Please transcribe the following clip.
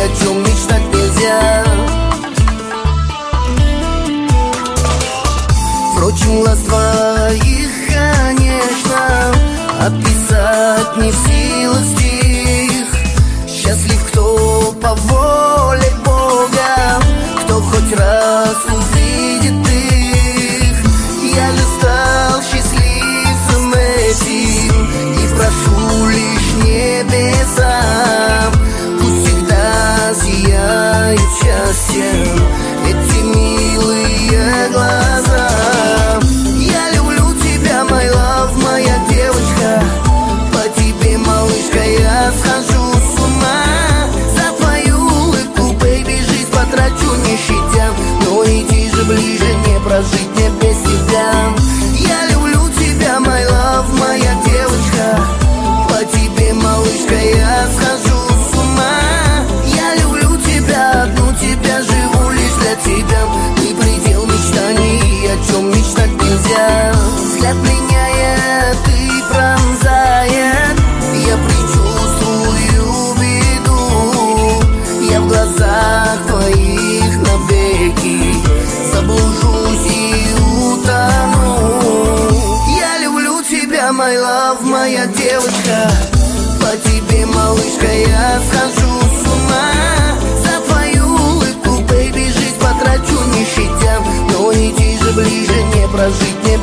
о чем мечтать нельзя. Впрочем, глаз твоих, конечно, описать не в силах стих. Счастлив, кто по воле Бога, кто хоть раз увидит их. Я же стал счастливцем этим и прошу лишь небеса, пусть всегда сияют счастьем эти милые глаза. Я люблю тебя, my love, моя девочка, по тебе, малышка, я схожу с ума. За твою улыбку, бэйби, жизнь потрачу не щадя, но иди же ближе, не прожить мне без тебя. Я люблю тебя, my love, моя девочка, по тебе, малышка, я схожу с ума. Я люблю тебя, одну тебя, живу лишь для тебя. Ты предел мечтаний, о чем мечтать нельзя. Взгляд пленяет и пронзает, я предчувствую беду. Я в глазах твоих навеки заблужусь и утону. Я люблю тебя, my love, моя девочка, по тебе, малышка, я схожу с ума. За твою улыбку, бэйби, жизнь потрачу не щадя, но иди же ближе, не прожить мне